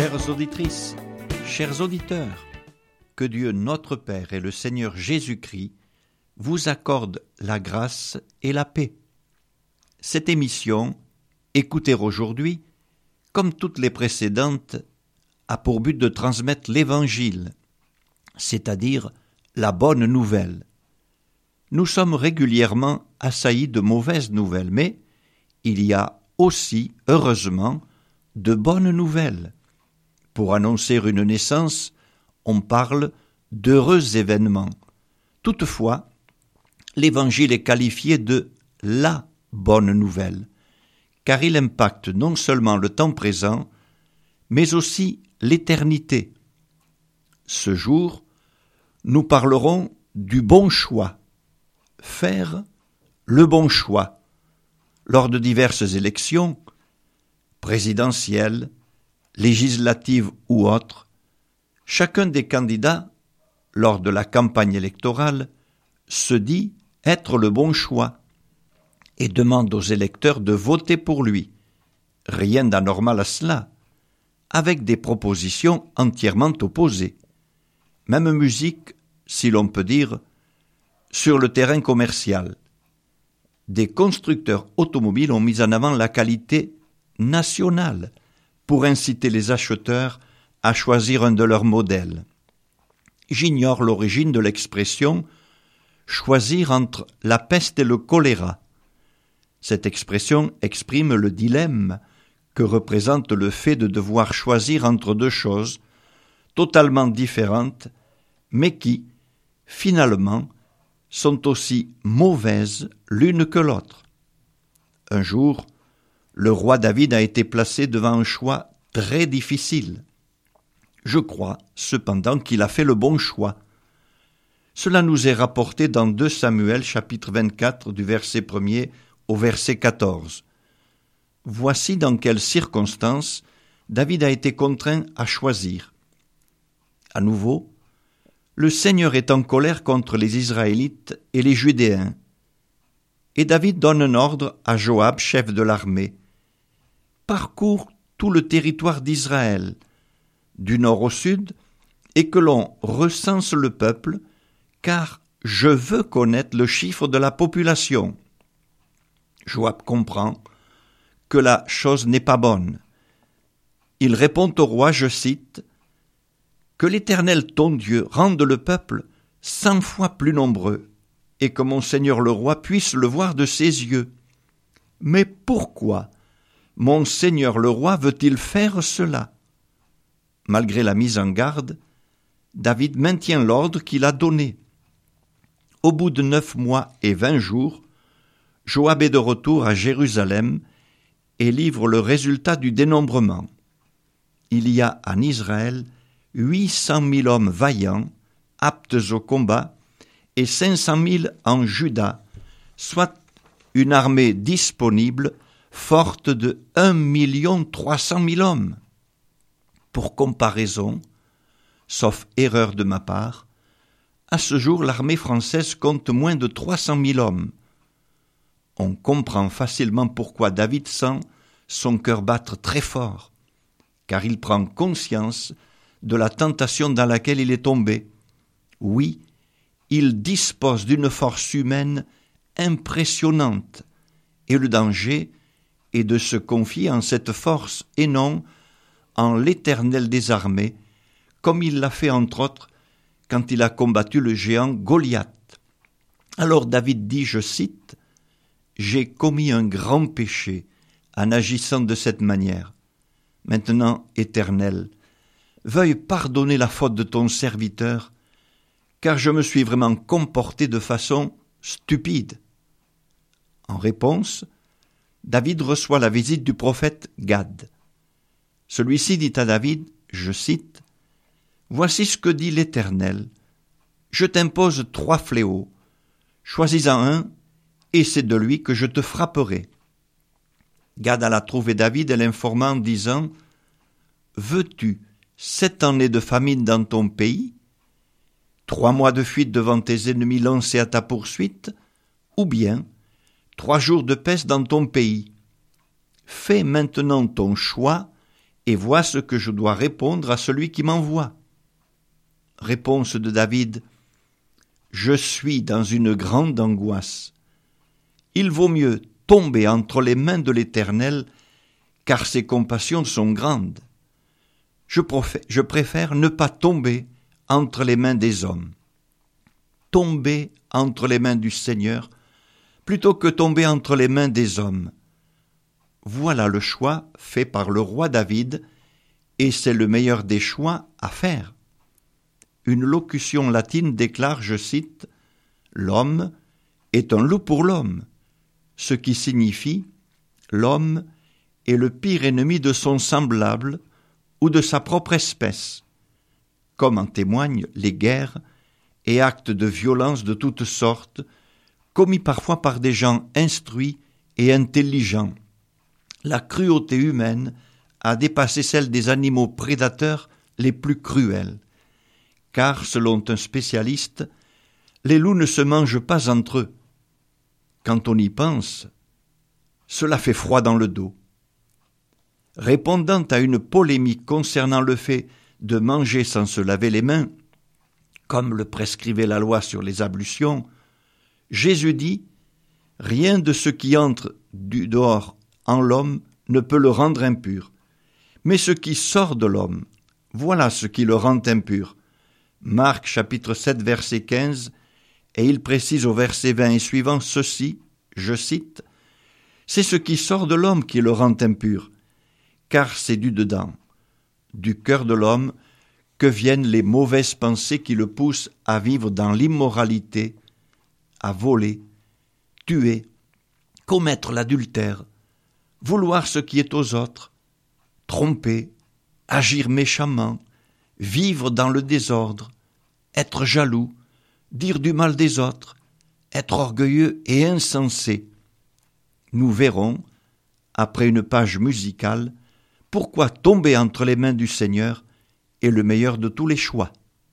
Chères auditrices, chers auditeurs, que Dieu notre Père et le Seigneur Jésus-Christ vous accordent la grâce et la paix. Cette émission, écoutez aujourd'hui, comme toutes les précédentes, a pour but de transmettre l'Évangile, c'est-à-dire la bonne nouvelle. Nous sommes régulièrement assaillis de mauvaises nouvelles, mais il y a aussi, heureusement, de bonnes nouvelles. Pour annoncer une naissance, on parle d'heureux événements. Toutefois, l'Évangile est qualifié de la bonne nouvelle, car il impacte non seulement le temps présent, mais aussi l'éternité. Ce jour, nous parlerons du bon choix. Faire le bon choix. Lors de diverses élections, présidentielles, législatives ou autres, chacun des candidats, lors de la campagne électorale, se dit être le bon choix et demande aux électeurs de voter pour lui. Rien d'anormal à cela, avec des propositions entièrement opposées. Même musique, si l'on peut dire, sur le terrain commercial. Des constructeurs automobiles ont mis en avant la qualité nationale pour inciter les acheteurs à choisir un de leurs modèles. J'ignore l'origine de l'expression « choisir entre la peste et le choléra ». Cette expression exprime le dilemme que représente le fait de devoir choisir entre deux choses totalement différentes, mais qui, finalement, sont aussi mauvaises l'une que l'autre. Un jour, le roi David a été placé devant un choix très difficile. Je crois, cependant, qu'il a fait le bon choix. Cela nous est rapporté dans 2 Samuel, chapitre 24, du verset 1er au verset 14. Voici dans quelles circonstances David a été contraint à choisir. À nouveau, le Seigneur est en colère contre les Israélites et les Judéens. Et David donne un ordre à Joab, chef de l'armée. Parcours tout le territoire d'Israël, du nord au sud, et que l'on recense le peuple, car je veux connaître le chiffre de la population. Joab comprend que la chose n'est pas bonne. Il répond au roi, je cite, « Que l'Éternel ton Dieu rende le peuple 100 fois plus nombreux, et que mon Seigneur le roi puisse le voir de ses yeux. Mais pourquoi mon Seigneur le roi veut-il faire cela ?» Malgré la mise en garde, David maintient l'ordre qu'il a donné. Au bout de 9 mois et 20 jours, Joab est de retour à Jérusalem et livre le résultat du dénombrement. Il y a en Israël 800 000 hommes vaillants, aptes au combat, et 500 000 en Juda, soit une armée disponible forte de 1 300 000 hommes. Pour comparaison, sauf erreur de ma part, à ce jour l'armée française compte moins de 300 000 hommes. On comprend facilement pourquoi David sent son cœur battre très fort, car il prend conscience de la tentation dans laquelle il est tombé. Oui, il dispose d'une force humaine impressionnante, et le danger est de se confier en cette force et non en l'Éternel des armées, comme il l'a fait entre autres quand il a combattu le géant Goliath. Alors David dit, je cite, « J'ai commis un grand péché en agissant de cette manière. Maintenant, Éternel, veuille pardonner la faute de ton serviteur, car je me suis vraiment comporté de façon stupide. » En réponse, David reçoit la visite du prophète Gad. Celui-ci dit à David, je cite, « Voici ce que dit l'Éternel. Je t'impose 3 fléaux. Choisis-en un, et c'est de lui que je te frapperai. » Gad alla trouver David et l'informa en disant, « Veux-tu 7 années de famine dans ton pays, 3 mois de fuite devant tes ennemis lancés à ta poursuite, ou bien 3 jours de peste dans ton pays? Fais maintenant ton choix et vois ce que je dois répondre à celui qui m'envoie. Réponse de David: Je suis dans une grande angoisse. Il vaut mieux tomber entre les mains de l'Éternel, car ses compassions sont grandes. Je préfère ne pas tomber entre les mains des hommes. Tomber entre les mains du Seigneur, plutôt que tomber entre les mains des hommes. Voilà le choix fait par le roi David, et c'est le meilleur des choix à faire. Une locution latine déclare, je cite, « L'homme est un loup pour l'homme », ce qui signifie « L'homme est le pire ennemi de son semblable ou de sa propre espèce », comme en témoignent les guerres et actes de violence de toutes sortes, commis parfois par des gens instruits et intelligents. La cruauté humaine a dépassé celle des animaux prédateurs les plus cruels. Car, selon un spécialiste, les loups ne se mangent pas entre eux. Quand on y pense, cela fait froid dans le dos. Répondant à une polémique concernant le fait de manger sans se laver les mains, comme le prescrivait la loi sur les ablutions, Jésus dit « Rien de ce qui entre du dehors en l'homme ne peut le rendre impur, mais ce qui sort de l'homme, voilà ce qui le rend impur. » Marc chapitre 7 verset 15, et il précise au verset 20 et suivant ceci, je cite, « C'est ce qui sort de l'homme qui le rend impur, car c'est du dedans, du cœur de l'homme, que viennent les mauvaises pensées qui le poussent à vivre dans l'immoralité, à voler, tuer, commettre l'adultère, vouloir ce qui est aux autres, tromper, agir méchamment, vivre dans le désordre, être jaloux, dire du mal des autres, être orgueilleux et insensé. Nous verrons, après une page musicale, pourquoi tomber entre les mains du Seigneur est le meilleur de tous les choix.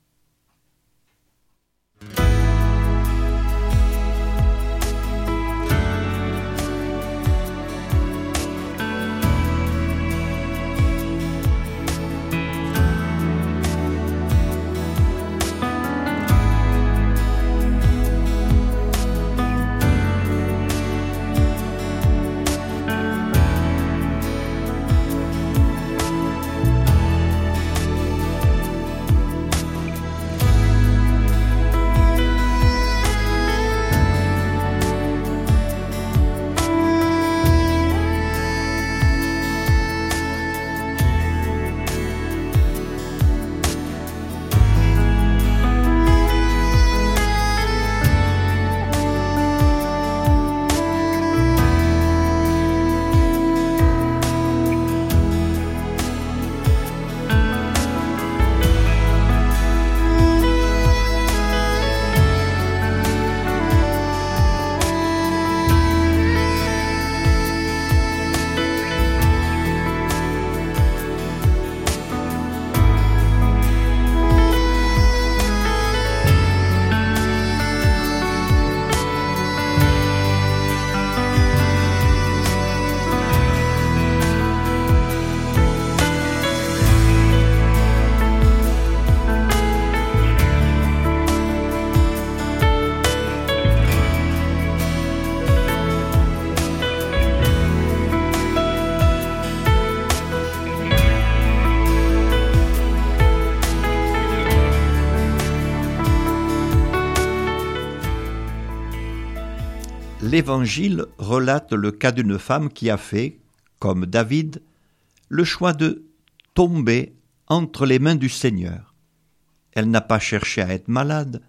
L'Évangile relate le cas d'une femme qui a fait, comme David, le choix de tomber entre les mains du Seigneur. Elle n'a pas cherché à être malade,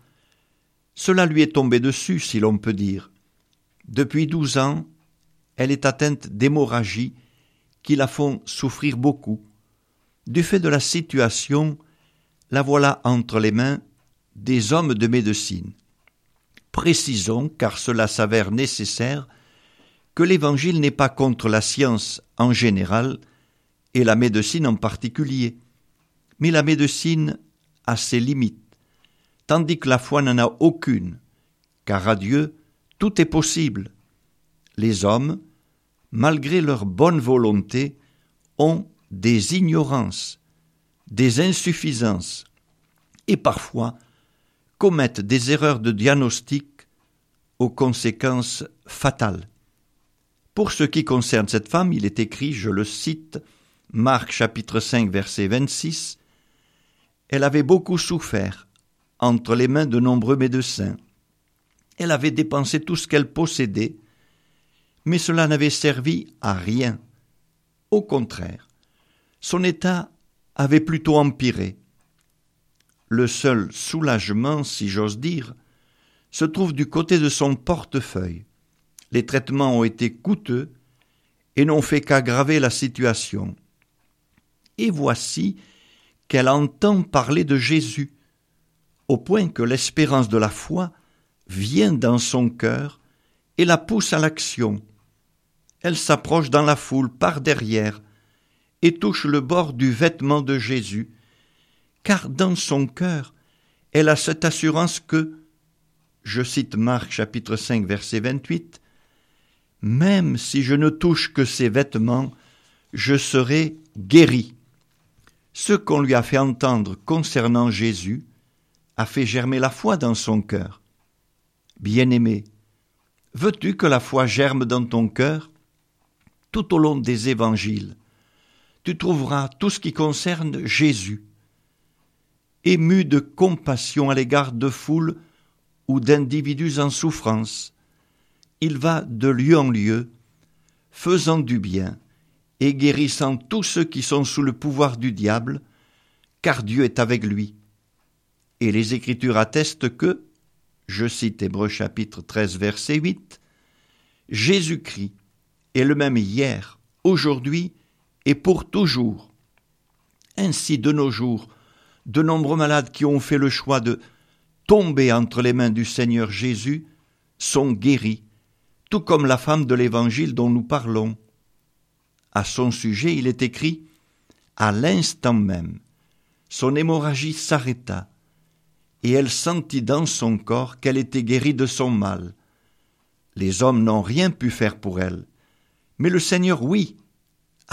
cela lui est tombé dessus, si l'on peut dire. Depuis 12 ans, elle est atteinte d'hémorragies qui la font souffrir beaucoup. Du fait de la situation, la voilà entre les mains des hommes de médecine. Précisons, car cela s'avère nécessaire, que l'Évangile n'est pas contre la science en général et la médecine en particulier, mais la médecine a ses limites, tandis que la foi n'en a aucune, car à Dieu tout est possible. Les hommes, malgré leur bonne volonté, ont des ignorances, des insuffisances et parfois commettent des erreurs de diagnostic aux conséquences fatales. Pour ce qui concerne cette femme, il est écrit, je le cite, Marc chapitre 5 verset 26, « Elle avait beaucoup souffert entre les mains de nombreux médecins. Elle avait dépensé tout ce qu'elle possédait, mais cela n'avait servi à rien. Au contraire, son état avait plutôt empiré. Le seul soulagement, si j'ose dire, se trouve du côté de son portefeuille. Les traitements ont été coûteux et n'ont fait qu'aggraver la situation. Et voici qu'elle entend parler de Jésus, au point que l'espérance de la foi vient dans son cœur et la pousse à l'action. Elle s'approche dans la foule par derrière et touche le bord du vêtement de Jésus, car dans son cœur, elle a cette assurance que, je cite Marc chapitre 5 verset 28, « Même si je ne touche que ses vêtements, je serai guéri. » Ce qu'on lui a fait entendre concernant Jésus a fait germer la foi dans son cœur. Bien-aimé, veux-tu que la foi germe dans ton cœur? Tout au long des évangiles, tu trouveras tout ce qui concerne Jésus. Ému de compassion à l'égard de foules ou d'individus en souffrance, il va de lieu en lieu, faisant du bien et guérissant tous ceux qui sont sous le pouvoir du diable, car Dieu est avec lui. Et les Écritures attestent que, je cite Hébreux chapitre 13 verset 8, « Jésus-Christ est le même hier, aujourd'hui et pour toujours. » Ainsi, de nos jours, de nombreux malades qui ont fait le choix de tomber entre les mains du Seigneur Jésus sont guéris, tout comme la femme de l'Évangile dont nous parlons. À son sujet, il est écrit « À l'instant même, son hémorragie s'arrêta, et elle sentit dans son corps qu'elle était guérie de son mal. Les hommes n'ont rien pu faire pour elle, mais le Seigneur, oui. Alléluia !»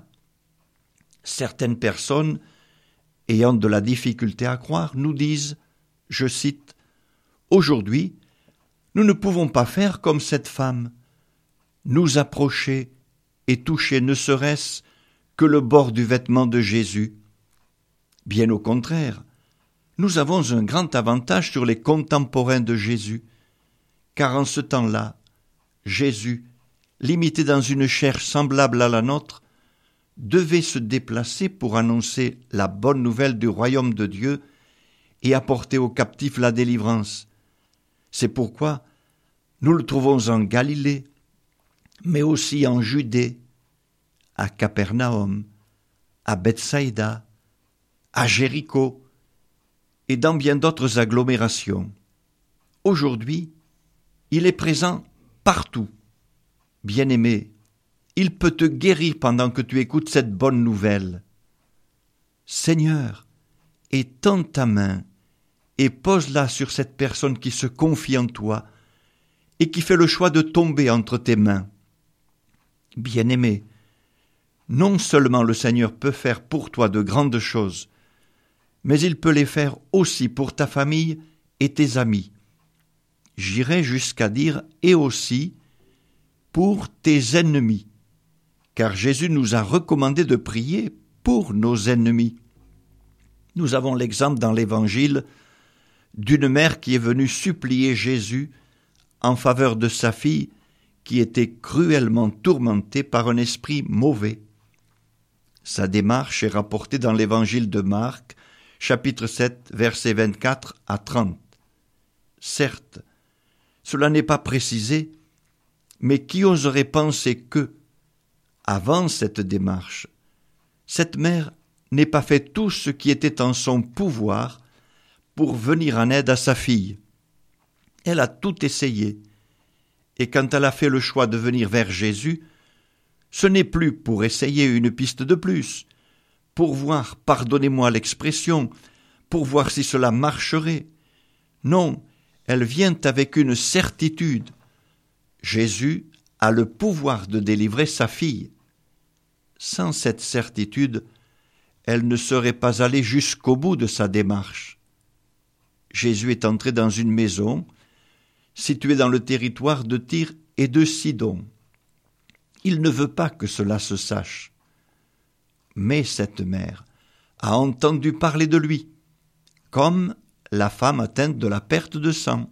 Certaines personnes, ayant de la difficulté à croire, nous disent, je cite, « Aujourd'hui, nous ne pouvons pas faire comme cette femme, nous approcher et toucher ne serait-ce que le bord du vêtement de Jésus. » Bien au contraire, nous avons un grand avantage sur les contemporains de Jésus, car en ce temps-là, Jésus, limité dans une chair semblable à la nôtre, devait se déplacer pour annoncer la bonne nouvelle du royaume de Dieu et apporter aux captifs la délivrance. C'est pourquoi nous le trouvons en Galilée, mais aussi en Judée, à Capernaum, à Bethsaïda, à Jéricho et dans bien d'autres agglomérations. Aujourd'hui, il est présent partout. Bien-aimé, il peut te guérir pendant que tu écoutes cette bonne nouvelle. Seigneur, étends ta main et pose-la sur cette personne qui se confie en toi et qui fait le choix de tomber entre tes mains. Bien-aimé, non seulement le Seigneur peut faire pour toi de grandes choses, mais il peut les faire aussi pour ta famille et tes amis. J'irai jusqu'à dire et aussi pour tes ennemis, car Jésus nous a recommandé de prier pour nos ennemis. Nous avons l'exemple dans l'Évangile d'une mère qui est venue supplier Jésus en faveur de sa fille qui était cruellement tourmentée par un esprit mauvais. Sa démarche est rapportée dans l'Évangile de Marc, chapitre 7, versets 24 à 30. Certes, cela n'est pas précisé, mais qui oserait penser que, avant cette démarche, cette mère n'ait pas fait tout ce qui était en son pouvoir pour venir en aide à sa fille. Elle a tout essayé, et quand elle a fait le choix de venir vers Jésus, ce n'est plus pour essayer une piste de plus, pour voir, pardonnez-moi l'expression, pour voir si cela marcherait. Non, elle vient avec une certitude. Jésus a le pouvoir de délivrer sa fille. Sans cette certitude, elle ne serait pas allée jusqu'au bout de sa démarche. Jésus est entré dans une maison située dans le territoire de Tyr et de Sidon. Il ne veut pas que cela se sache. Mais cette mère a entendu parler de lui, comme la femme atteinte de la perte de sang.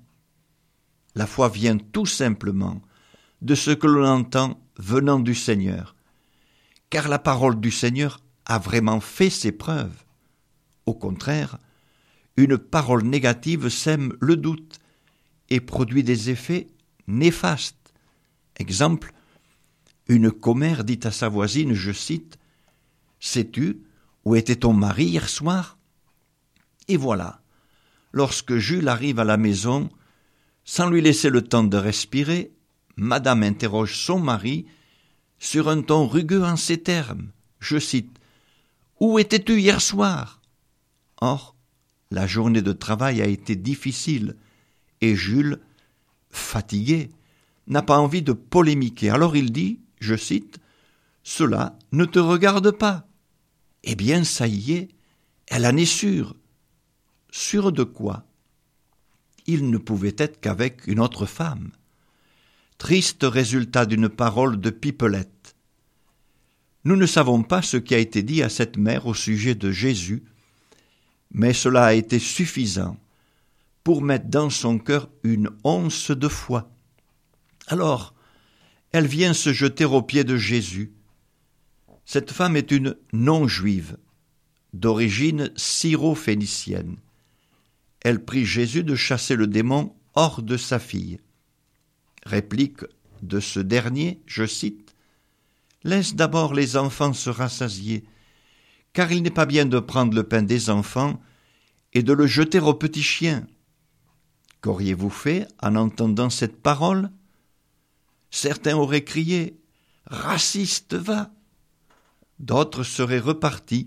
La foi vient tout simplement de ce que l'on entend venant du Seigneur, car la parole du Seigneur a vraiment fait ses preuves. Au contraire, une parole négative sème le doute et produit des effets néfastes. Exemple, une commère dit à sa voisine, je cite, « Sais-tu où était ton mari hier soir ?» Et voilà, lorsque Jules arrive à la maison, sans lui laisser le temps de respirer, Madame interroge son mari sur un ton rugueux en ces termes, je cite, « Où étais-tu hier soir ?» Or, la journée de travail a été difficile et Jules, fatigué, n'a pas envie de polémiquer. Alors il dit, je cite, « Cela ne te regarde pas. » Eh bien, ça y est, elle en est sûre. Sûre de quoi ? Il ne pouvait être qu'avec une autre femme. Triste résultat d'une parole de Pipelette. Nous ne savons pas ce qui a été dit à cette mère au sujet de Jésus, mais cela a été suffisant pour mettre dans son cœur une once de foi. Alors, elle vient se jeter aux pieds de Jésus. Cette femme est une non-juive, d'origine syro-phénicienne. Elle prie Jésus de chasser le démon hors de sa fille. Réplique de ce dernier, je cite, « Laisse d'abord les enfants se rassasier, car il n'est pas bien de prendre le pain des enfants et de le jeter aux petits chiens. » Qu'auriez-vous fait en entendant cette parole ? Certains auraient crié « Raciste, va !» D'autres seraient repartis,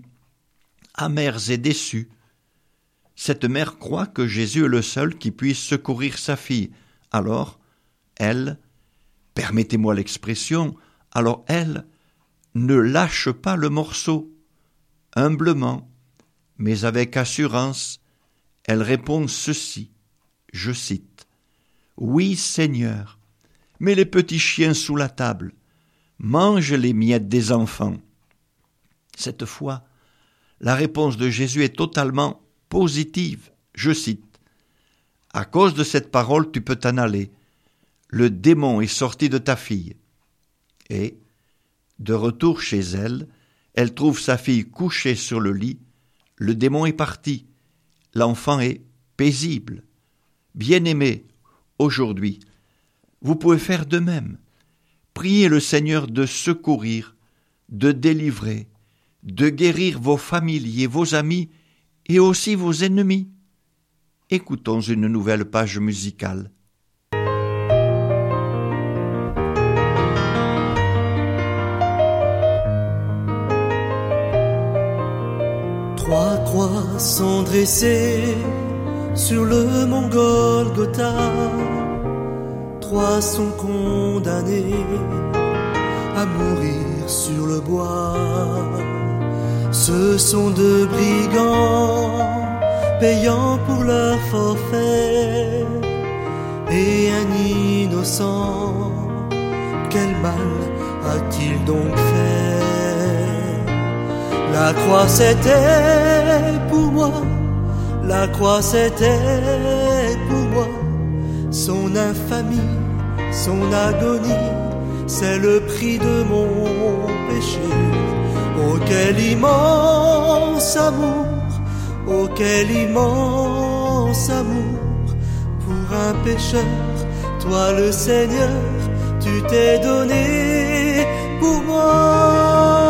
amers et déçus. Cette mère croit que Jésus est le seul qui puisse secourir sa fille. Alors, elle, permettez-moi l'expression, alors elle ne lâche pas le morceau. Humblement, mais avec assurance, elle répond ceci, je cite, « Oui, Seigneur, mets les petits chiens sous la table, mange les miettes des enfants. » Cette fois, la réponse de Jésus est totalement positive, je cite, « À cause de cette parole, tu peux t'en aller. Le démon est sorti de ta fille. » Et, de retour chez elle, elle trouve sa fille couchée sur le lit. Le démon est parti. L'enfant est paisible. Bien-aimé, aujourd'hui, vous pouvez faire de même. Priez le Seigneur de secourir, de délivrer, de guérir vos familiers, vos amis et aussi vos ennemis. Écoutons une nouvelle page musicale. Trois croix sont dressées sur le mont Golgotha. Trois sont condamnés à mourir sur le bois. Ce sont deux brigands payant pour leur forfait et un innocent. Quel mal a-t-il donc fait? La croix c'était pour moi, la croix c'était pour moi. Son infamie, son agonie, c'est le prix de mon péché. Oh quel immense amour, oh quel immense amour. Pour un pécheur, toi le Seigneur, tu t'es donné pour moi.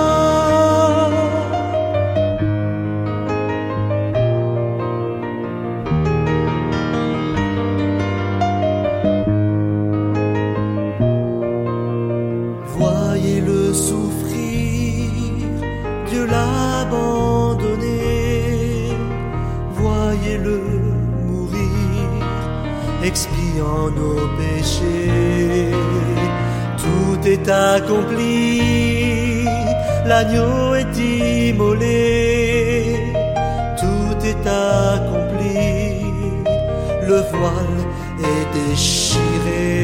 Voyez-le souffrir, Dieu l'a abandonné. Voyez-le mourir, expiant nos péchés. Tout est accompli, l'agneau est immolé, tout est accompli, le voile est déchiré.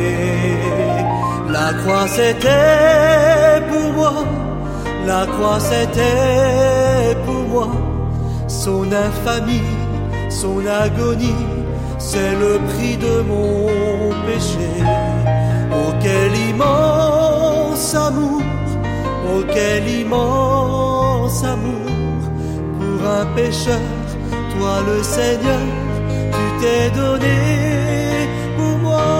La croix c'était pour moi, la croix c'était pour moi, son infamie, son agonie, c'est le prix de mon péché. Oh quel immense amour, oh quel immense amour, pour un pécheur, toi le Seigneur, tu t'es donné pour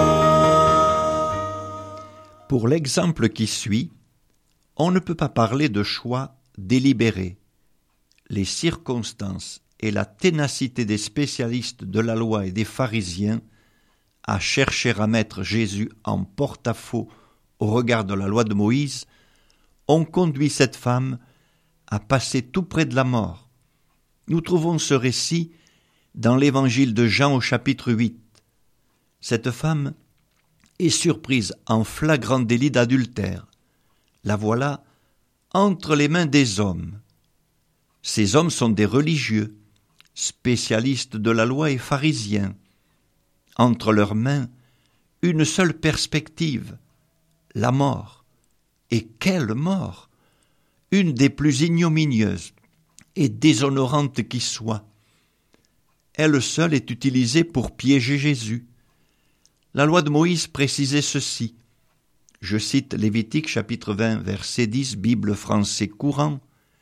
moi. Pour l'exemple qui suit, on ne peut pas parler de choix délibéré. Les circonstances et la ténacité des spécialistes de la loi et des pharisiens à chercher à mettre Jésus en porte-à-faux au regard de la loi de Moïse ont conduit cette femme à passer tout près de la mort. Nous trouvons ce récit dans l'évangile de Jean au chapitre 8. Cette femme est surprise en flagrant délit d'adultère. La voilà entre les mains des hommes. Ces hommes sont des religieux, spécialistes de la loi et pharisiens. Entre leurs mains, une seule perspective, la mort. Et quelle mort! Une des plus ignominieuses et déshonorantes qui soit. Elle seule est utilisée pour piéger Jésus. La loi de Moïse précisait ceci. Je cite Lévitique chapitre 20, verset 10, Bible français courant.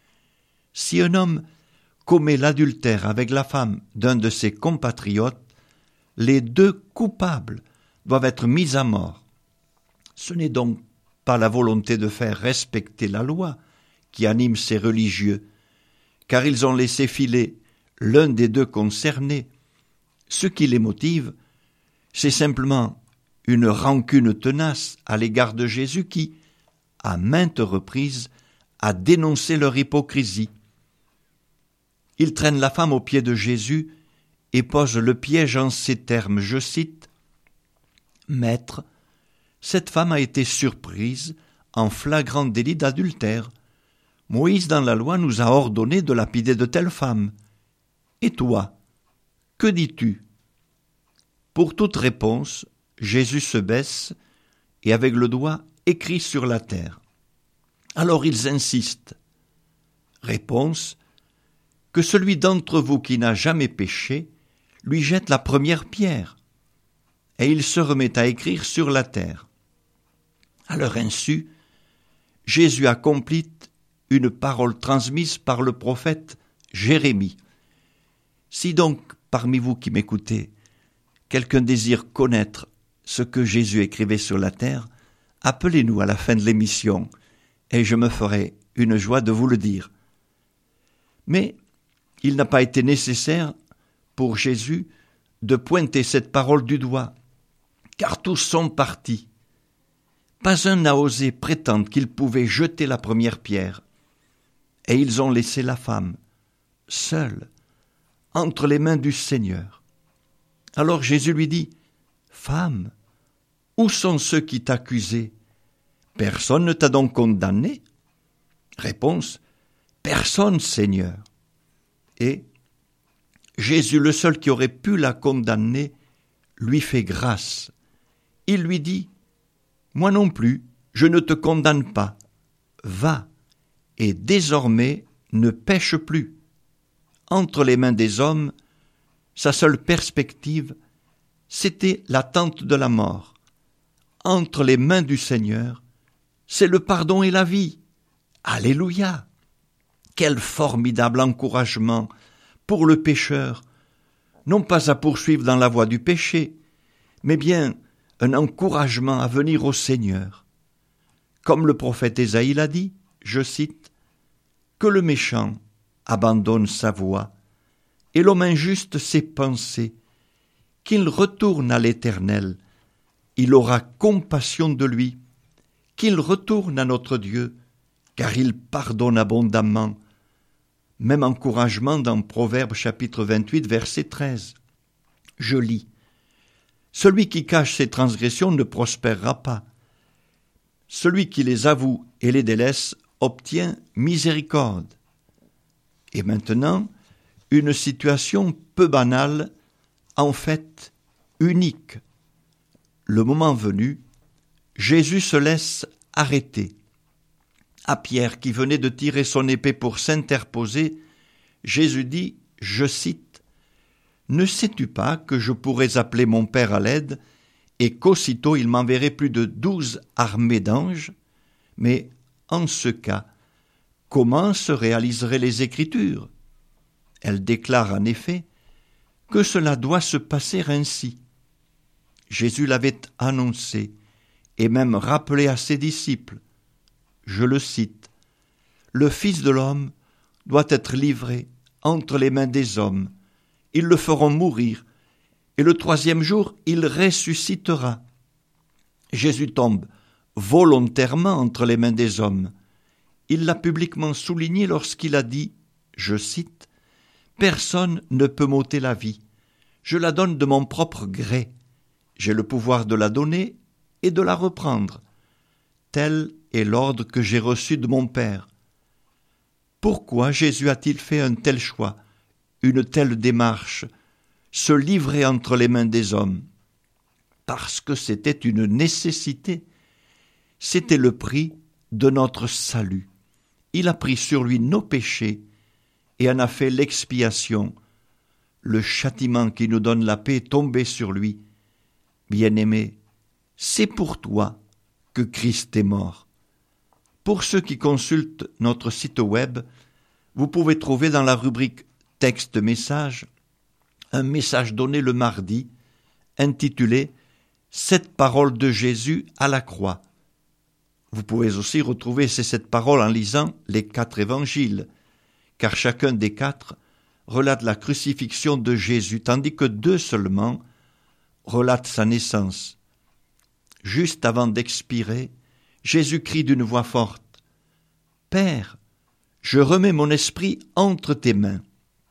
Si un homme commet l'adultère avec la femme d'un de ses compatriotes, les deux coupables doivent être mis à mort. Ce n'est donc pas la volonté de faire respecter la loi qui anime ces religieux, car ils ont laissé filer l'un des deux concernés. Ce qui les motive, c'est simplement une rancune tenace à l'égard de Jésus qui, à maintes reprises, a dénoncé leur hypocrisie. Ils traînent la femme aux pieds de Jésus et posent le piège en ces termes, je cite, « Maître, cette femme a été surprise en flagrant délit d'adultère. Moïse dans la loi nous a ordonné de lapider de telles femmes. Et toi, que dis-tu » Pour toute réponse, Jésus se baisse et avec le doigt écrit sur la terre. Alors ils insistent. Réponse, que celui d'entre vous qui n'a jamais péché lui jette la première pierre. Et il se remet à écrire sur la terre. À leur insu, Jésus accomplit une parole transmise par le prophète Jérémie. Si donc, parmi vous qui m'écoutez, quelqu'un désire connaître ce que Jésus écrivait sur la terre, appelez-nous à la fin de l'émission, et je me ferai une joie de vous le dire. Mais il n'a pas été nécessaire pour Jésus de pointer cette parole du doigt, car tous sont partis. Pas un n'a osé prétendre qu'il pouvait jeter la première pierre, et ils ont laissé la femme, seule, entre les mains du Seigneur. Alors Jésus lui dit, « Femme, où sont ceux qui t'accusaient? Personne ne t'a donc condamné ?» Réponse, « Personne, Seigneur. » Et Jésus, le seul qui aurait pu la condamner, lui fait grâce. Il lui dit, « Moi non plus, je ne te condamne pas. Va, et désormais ne pêche plus. » Entre les mains des hommes, sa seule perspective, c'était l'attente de la mort. Entre les mains du Seigneur, c'est le pardon et la vie. Alléluia! Quel formidable encouragement pour le pécheur, non pas à poursuivre dans la voie du péché, mais bien un encouragement à venir au Seigneur. Comme le prophète Ésaïe l'a dit, je cite, « Que le méchant abandonne sa voie, et l'homme injuste ses pensées, qu'il retourne à l'Éternel, il aura compassion de lui, qu'il retourne à notre Dieu, car il pardonne abondamment. » Même encouragement dans Proverbes chapitre 28, verset 13. Je lis, « Celui qui cache ses transgressions ne prospérera pas. Celui qui les avoue et les délaisse obtient miséricorde. Et maintenant, une situation peu banale, en fait unique. Le moment venu, Jésus se laisse arrêter. À Pierre, qui venait de tirer son épée pour s'interposer, Jésus dit, je cite, « Ne sais-tu pas que je pourrais appeler mon Père à l'aide et qu'aussitôt il m'enverrait plus de 12 armées d'anges ? Mais en ce cas, comment se réaliseraient les Écritures ? Elle déclare en effet que cela doit se passer ainsi. » Jésus l'avait annoncé et même rappelé à ses disciples. Je le cite, « Le Fils de l'homme doit être livré entre les mains des hommes. Ils le feront mourir, et le 3e jour, il ressuscitera. » Jésus tombe volontairement entre les mains des hommes. Il l'a publiquement souligné lorsqu'il a dit, je cite, « Personne ne peut m'ôter la vie. Je la donne de mon propre gré. J'ai le pouvoir de la donner et de la reprendre. Tel est l'ordre que j'ai reçu de mon Père. » Pourquoi Jésus a-t-il fait un tel choix, une telle démarche, se livrer entre les mains des hommes? Parce que c'était une nécessité. C'était le prix de notre salut. Il a pris sur lui nos péchés et en a fait l'expiation. Le châtiment qui nous donne la paix est tombé sur lui. Bien-aimé, c'est pour toi que Christ est mort. Pour ceux qui consultent notre site web, vous pouvez trouver dans la rubrique « Texte-message » un message donné le mardi, intitulé « 7 paroles de Jésus à la croix ». Vous pouvez aussi retrouver ces 7 paroles en lisant les 4 évangiles, car chacun des 4 relate la crucifixion de Jésus, tandis que 2 seulement relatent sa naissance. Juste avant d'expirer, Jésus crie d'une voix forte, « Père, je remets mon esprit entre tes mains. »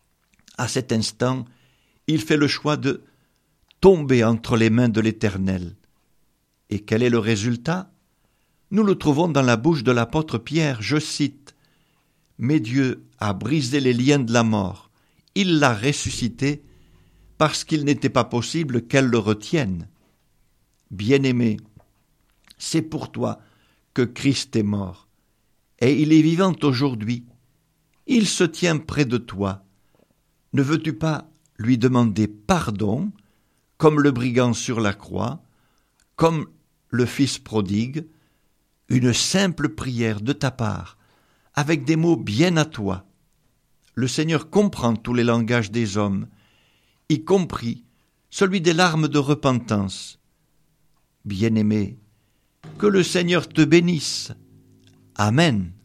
À cet instant, il fait le choix de tomber entre les mains de l'Éternel. Et quel est le résultat ? Nous le trouvons dans la bouche de l'apôtre Pierre, je cite, « Mais Dieu a brisé les liens de la mort. Il l'a ressuscité parce qu'il n'était pas possible qu'elle le retienne. » Bien-aimé, c'est pour toi que Christ est mort, et il est vivant aujourd'hui. Il se tient près de toi. Ne veux-tu pas lui demander pardon, comme le brigand sur la croix, comme le fils prodigue, une simple prière de ta part, avec des mots bien à toi. Le Seigneur comprend tous les langages des hommes, y compris celui des larmes de repentance. Bien-aimé, que le Seigneur te bénisse. Amen.